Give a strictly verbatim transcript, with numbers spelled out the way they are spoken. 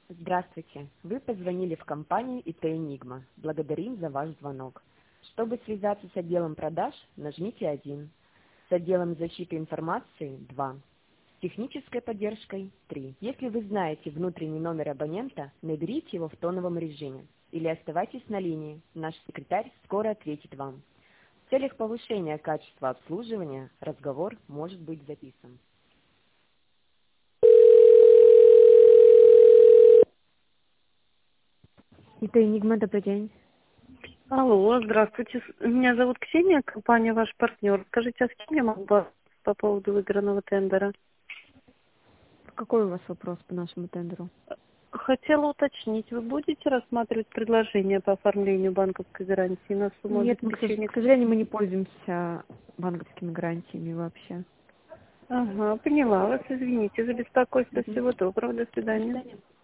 Здравствуйте. Вы позвонили в компанию ИТ «Энигма». Благодарим за ваш звонок. Чтобы связаться с отделом продаж, нажмите один. С отделом защиты информации – два. С технической поддержкой – три. Если вы знаете внутренний номер абонента, наберите его в тоновом режиме. Или оставайтесь на линии. Наш секретарь скоро ответит вам. В целях повышения качества обслуживания разговор может быть записан. ИТ «Энигма», добрый день. Алло, здравствуйте. С- Меня зовут Ксения, компания «Ваш партнер». Скажите, а с кем я могу по по поводу выигранного тендера? Какой у вас вопрос по нашему тендеру? Хотела уточнить, вы будете рассматривать предложение по оформлению банковской гарантии на сумму Нет, мы, к сож- обеспечения? к сожалению, мы не пользуемся банковскими гарантиями вообще. Ага, поняла вас. Извините за беспокойство. Мгм. Всего доброго. До До свидания. свидания.